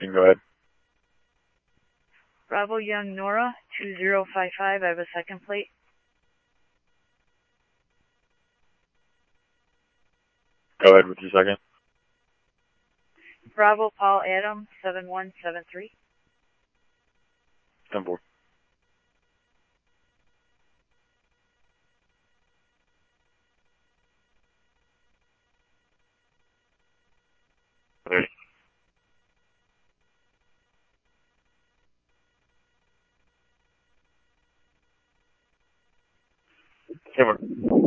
can go ahead. Bravo Young Nora, 2055. I have a second plate. Go ahead with your second. Bravo Paul Adam, 7173. 10-4. Ready. Camera.